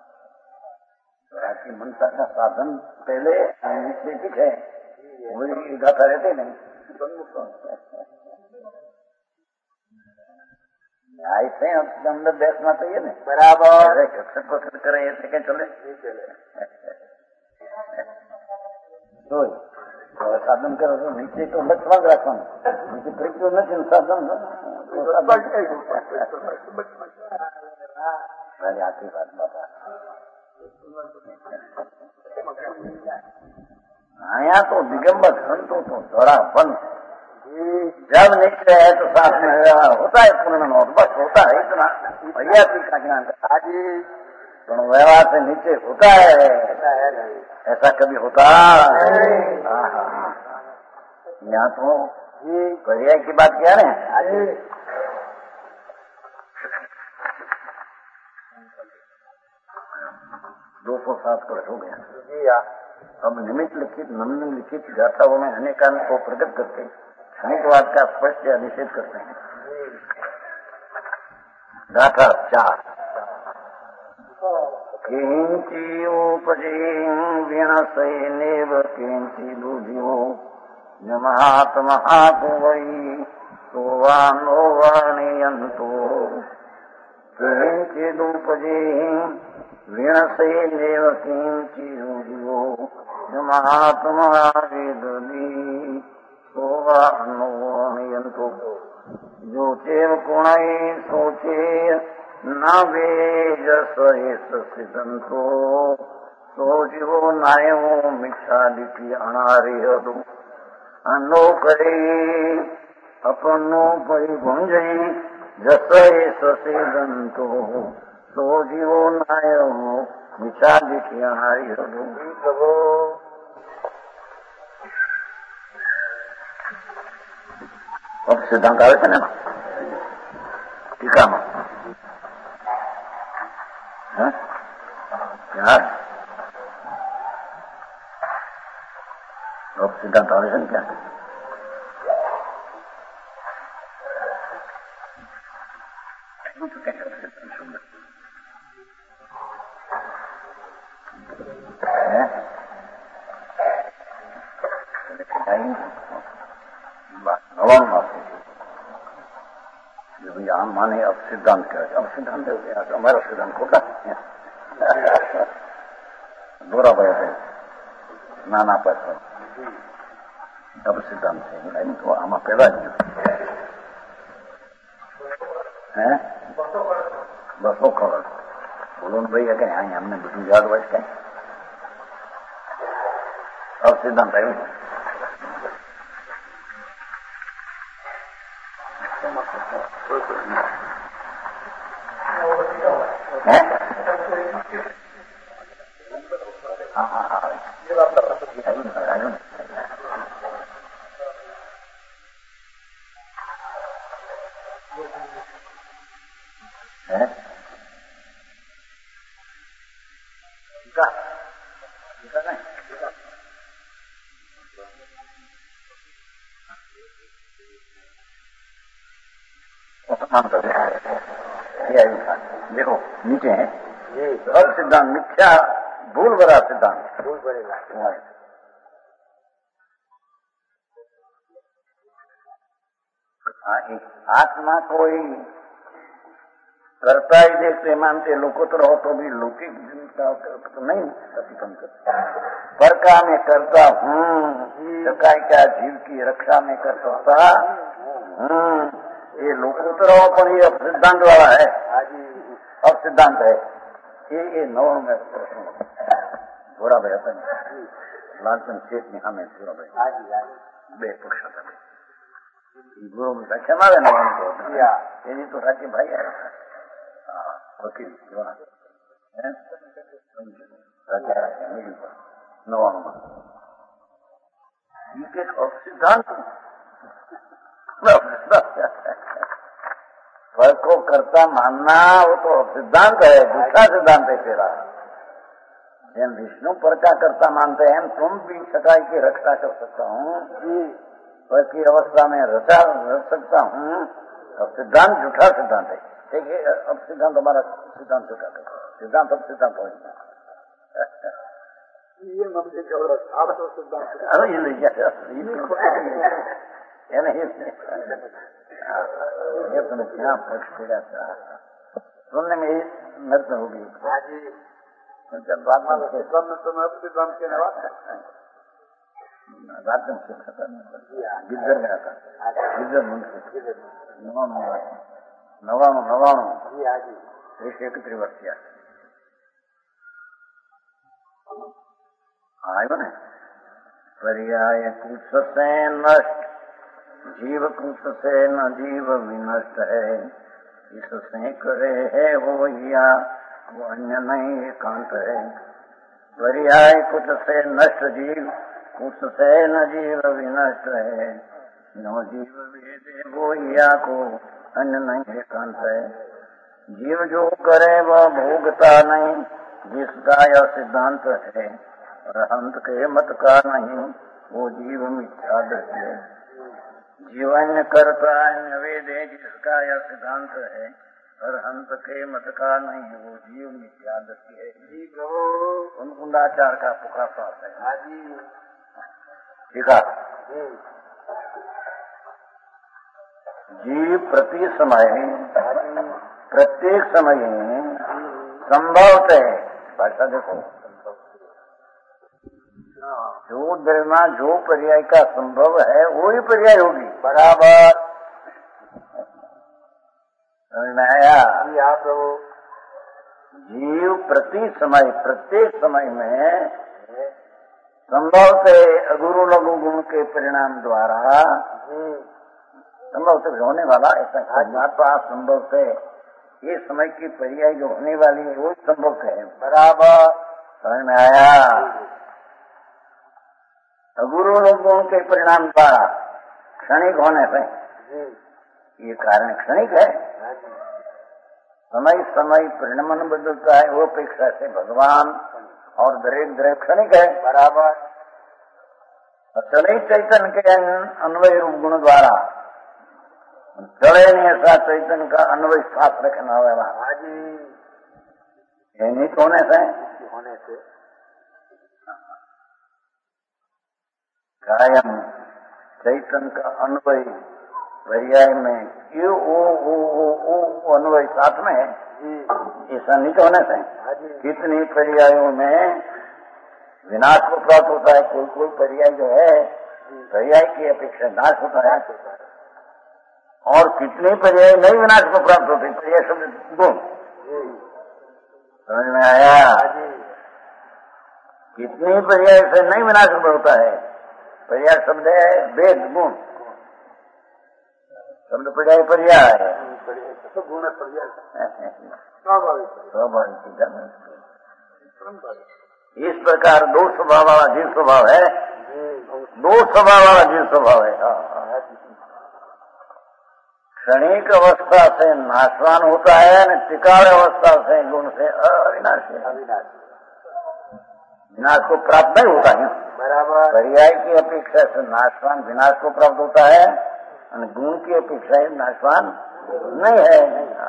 राखी मनता का साधन पहले नीचे पीछे वही गाता रहते नहीं. ऐसे अंदर बैठना चाहिए ना. बराबर कक्षक पकड़ करे ऐसे क्या चले तो साधन करो तो नीचे तो बचवा रखो नीचे प्रक्रिया नहीं साधन मैंने आखिरी बात बता. आया तो दिगंबर संतो तो थोड़ा बन जब निश्चय है तो साथ में होता है पूर्ण बस होता है इतना भैया का ज्ञान आज व्यवहार से नीचे होता है. ऐसा कभी होता यहाँ तो पर्याय की बात किया ना. दो सौ सात वर्ष हो गया. अब निमित्त लिखित नम्न लिखित गाथाओं में अनेकांत को प्रकट करके क्षणिकवाद का स्पष्ट या निषेध करते हैं. गाथा चार किंची उपजीं विनसैनेव किंची बुद्धियो महात्महातु वै सोवानो वर्णयन्तु किंचिदुपजीं विनसैनेव किंची बुद्धियो महात्महाविदुनी सोवानो वर्णयन्तु जो चेव गुणै सोचे न वेजस सिद्धंतो सो जीवो नायो मिच्छादिति अनारिहदु अनो करे अपनो परिभुंजई जस सिद्धंतो सो जीवो नायो मिच्छादिति अनारिहदु. अब सिद्धांत आवे છે ને ટીકામાં यार लोक सिद्धांत ऑडिशन क्या है? तो क्या कर सकते हैं? सुंदर नवान यहाँ माने अब सिद्धांत क्या है? अब सिद्धांत हमारा सिद्धांत खोटा दोरा भय है नाना पैसा अब सिद्धांत है तो आम पेला है बसो खबर बोलो न भाई कहीं यहाँ हमने બધું याद હોય कहीं अब सिद्धांत है देखो नीचे है अब सिद्धांत मिथ्या भूल भरा सिद्धांत भूल भरेगा आत्मा कोई करता ही देखते मानते लोकोत्तर हो तो भी लौकिक चिंता तो नहीं प्रतिपन्न करता पर का मैं करता हूँ सकाई क्या जीव की रक्षा में कर सकता हूँ ये लोकोत्तर हो पर ये अब सिद्धांत वाला है अब सिद्धांत है ये ये नौ में प्रश्न थोड़ा बेहतर लालचंद शेख ने हमें थोड़ा बेहतर बे पुरुष गुरु में क्षमा है नवा को ये तो राज्य भाई है वकील नवा सिद्धांत फल को कर्ता मानना वो तो सिद्धांत है दूसरा सिद्धांत है तेरा हम विष्णु पर का कर्ता मानते हैं तुम भी सकाई की रक्षा कर सकता हूँ फल की अवस्था में रचा रख सकता हूँ अब सिद्धांत झूठा सिद्धांत है ठीक है अब सिद्धांत हमारा सिद्धांत झूठा है सिद्धांत अब सिद्धांत हो ये मत आप तो सिद्धांत अरे ये नहीं ये तुमने क्या पक्ष पीड़ा था सुनने में नृत्य होगी जब बाद में तुम्हें अब सिद्धांत के नवा रात में गिद्दर में आता गिद्दर मंत्र नवाणु नवाणु नवाणु एक एकत्रीस वर्षीय आयो ने पर्याय कुछ से नष्ट जीव कुछ से न जीव विनष्ट है इससे करे है वो या वो अन्य नहीं एकांत है पर्याय कुछ से नष्ट जीव कुछ से न जीव विनष्ट है नो जीव वेदे वो या को अन्य नहीं एकांत है जीव जो करे वह भोगता नहीं जिसका यह सिद्धांत है और अंत के मत का नहीं वो जीव मिथ्या है जीवन करता अन्य वेद है जिसका यह सिद्धांत है और अंत के मत का नहीं वो जीव मिथ्या है जी प्रभु उन कुंडाचार का पुखा पास है हाँ जी ठीक है जीव प्रति समय प्रत्येक समय संभव है भाषा देखो जो दरमा जो पर्याय का संभव है वो ही पर्याय होगी बराबर आया प्रभु जीव प्रति समय प्रत्येक समय में संभव से अगुरु लघु गुण के परिणाम द्वारा संभव से होने वाला ऐसा परमात्मा संभव से ये समय की पर्याय जो होने वाली है वो संभव है बराबर समझ में आया अगुरु लोगों के परिणाम द्वारा क्षणिक होने से ये कारण क्षणिक है समय समय परिणमन बदलता है, वो अपेक्षा से भगवान और दरेक दरेक क्षणिक है बराबर। चले चैतन्य के अन्वय रूप गुण द्वारा चले नहीं, ऐसा चैतन्य का अन्वय साथ रखना होगा हाजी, ये नहीं होने से होने से कायम चैतन्य का अन्वय पर्याय में ये ओ ओ ओ ओ अन्वय साथ में है, ऐसा नहीं होने से कितनी पर्यायों में विनाश को प्राप्त होता है। कोई कोई पर्याय जो है पर्याय की अपेक्षा नाश होता है, और कितने पर्याय नहीं विनाश को प्राप्त होते। पर्याय शब्द गुण समझ में आया? कितनी पर्याय से नहीं विनाश को होता है। पर्याय शब्द है वेद गुण, शब्द पर्याय पर्याय गुण पर्याय स्वाभाविक। इस प्रकार दो स्वभाव वाला जीव स्वभाव है, दो स्वभाव वाला जीव स्वभाव है। क्षणिक अवस्था से नाशवान होता है न टिकाऊ अवस्था से गुण से अविनाशी विनाश को प्राप्त नहीं होता है बराबर। पर्याय की अपेक्षा से नाशवान विनाश को प्राप्त होता है और गुण की अपेक्षा से नाशवान नहीं है।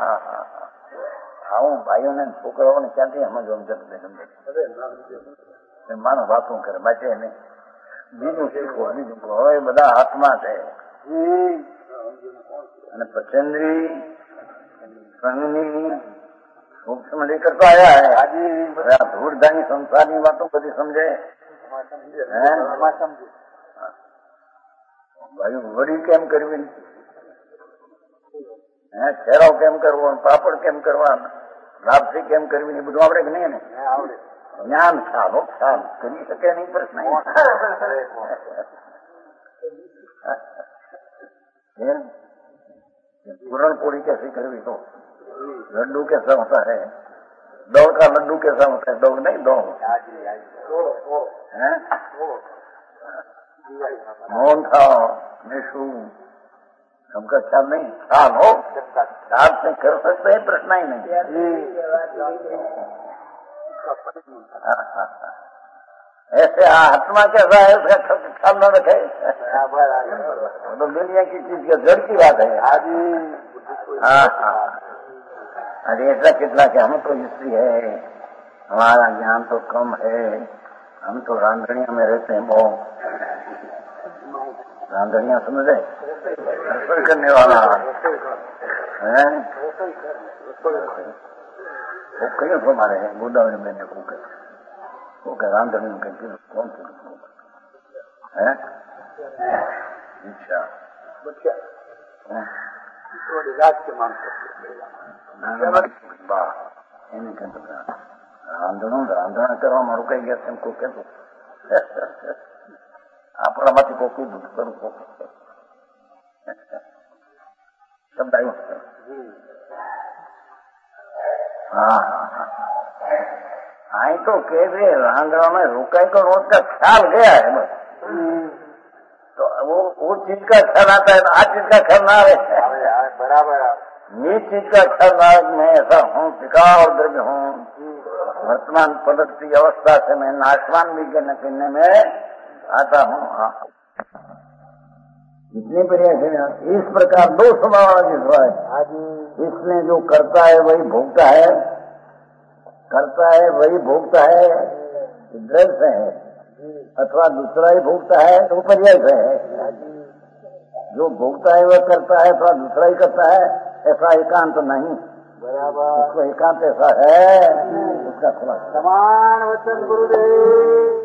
આવું ભાઈઓને છોકરાઓને ક્યાંથી સમજવા જતું સમજે માનો વાતો કરે બચે નહીં, બીજું શીખવો બીજું હવે બધા હાથમાં છે। અને પચેન્દ્રી સંઘની સૂક્ષ્મ લેकर तो आया है આજે બધા ધૂળધાની સંસારની વાતો બધી સમજે ભાઈ વડી કેમ કરવી, ખેરાવ કેમ કરવો, પાપડ કેમ કરવા, લાપસી કેમ કરવી, એ બધું આવડે કે નહીં ને? જ્ઞાન ખ્યાલ હો ખ્યાલ કરી શકે નહીં પ્રશ્ન। पूरणपोड़ी कैसी करवी तो लड्डू कैसा होता है, दौड़ का लड्डू कैसा होता है, दौड़ नहीं दौड़ मौन था निशु हमका ख्याल नहीं, ख्याल हो ख्याल से कर सकते हैं प्रश्न ही नहीं। ऐसे आत्मा कैसा है उसका ख्याल न रखे तो दुनिया की चीज की जड़ की बात है। हाँ हाँ अरे ऐसा कितना कि हम तो स्त्री है, हमारा ज्ञान तो कम है, हम तो रांधनिया में रहते हैं। वो रांधनिया समझे रसोई करने वाला है, वो कहीं तो हमारे हैं गोदावरी में फूके फूके रांधनी में कहीं कौन सी है अच्छा राज के मान રાંધણું રાંધણ કરવા મારું કઈ ગયા છે કોઈ કહેતું આપણામાંથી કોઈ દૂધ કરું શબ્દ આવ્યો હા હા હા आई तो कह रहे रांधवा में रुकाई को रोज का ख्याल गया है बस, तो वो वो चीज का ख्याल आता है, आज चीज का ख्याल ना आए बराबर। नीच चीज का ख्याल ना मैं ऐसा हूँ टिकाऊ और द्रव्य हूँ, वर्तमान पलटती अवस्था से मैं नाशवान भी करने पीने में आता हूँ। इतने प्रयास है इस प्रकार दो स्वभाव वाला जिस है, इसने जो करता है वही भोगता है, करता है वही भोगता है, द्रव्य से है, अथवा दूसरा ही भोगता है तो पर्याय से है। जो भोगता है वह करता है अथवा दूसरा ही करता है, ऐसा एकांत नहीं बराबर। उसको एकांत ऐसा है उसका खुलासा। समान वचन गुरुदेव।